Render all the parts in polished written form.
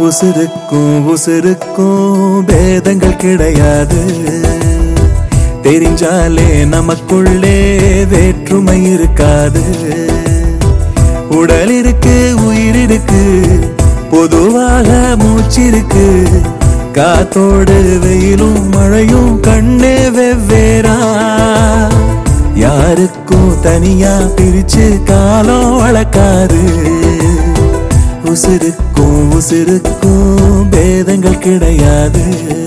உசுருக்கும் உசுருக்கும் பேதங்கள் கிடையாது. தெரிஞ்சாலே நமக்குள்ளே வேற்றுமை இருக்காது. உடல் இருக்கு உயிர் இருக்கு பொதுவாக மூச்சிருக்கு. காத்தோடு வெயிலும் மழையும் கண்ணே வெவ்வேறா. யாருக்கும் தனியா பிரிச்சு காலம் வளர்க்காது. உசுருக்கும் உசுருக்கும் பேதங்கள் கிடையாது.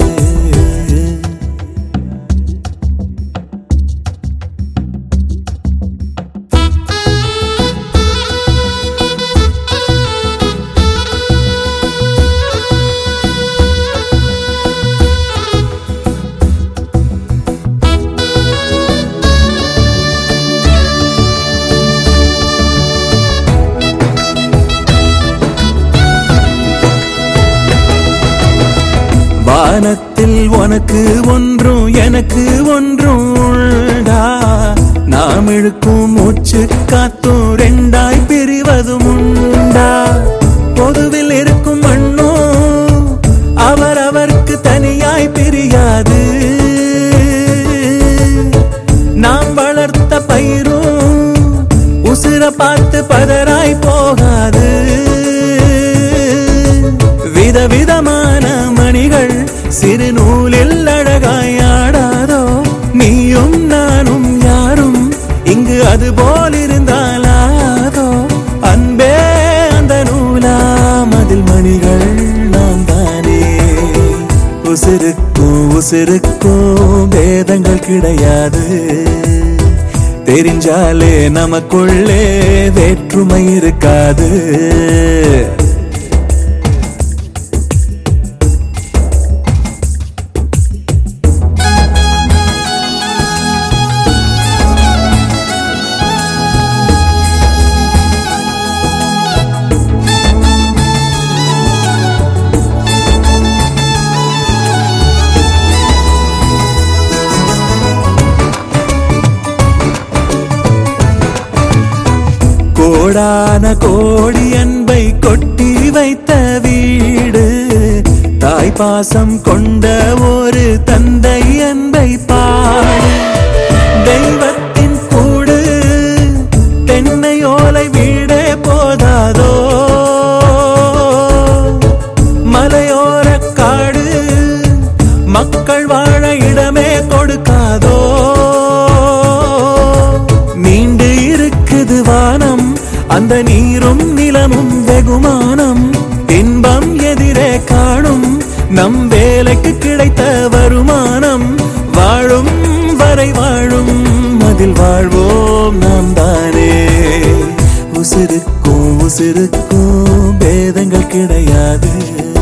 வானத்தில் உனக்கு ஒன்றும் எனக்கு ஒன்றும் உண்டா. நாம் இழுக்கும் மூச்சு காத்தும் ரெண்டாய் பிரிவதும் உண்டா. பொதுவில் இருக்கும் மண்ணும் அவரவர்க்கு தனியாய் பிரியாது. நாம் வளர்த்த பயிரும் உசுர பார்த்து பதராய் போகாது. விதவிதமான மணிகள் சிறு நூலில் அழகாயாடாதோ. நீயும் நானும் யாரும் இங்கு அது போல் இருந்தாலாதோ. அன்பே அந்த நூலாம் அதில் மணிகள் நாம் தானே. உசுருக்கும் உசுருக்கும் பேதங்கள் கிடையாது. தெரிஞ்சாலே நமக்குள்ளே வேற்றுமை இருக்காது. கோடான கோடி அன்பை கொட்டி வைத்த வீடு. தாய் பாசம் கொண்ட ஒரு தந்தை அன்பை பாடு. தெய்வத்தின் கூடு தென்னை ஓலை வீடே போதாதோ. மலையோர காடு மக்கள் வாழ இடமே கொடுக்காதோ. நீண்டு இருக்குது வானம் அந்த நீரும் நிலமும் வெகுமானம். இன்பம் எதிரே காணும் நம் வேலைக்கு கிடைத்த வருமானம். வாழும் வரை வாழும் அதில் வாழ்வோம் நாம் தானே. உசுருக்கும் உசுருக்கும் பேதங்கள் கிடையாது.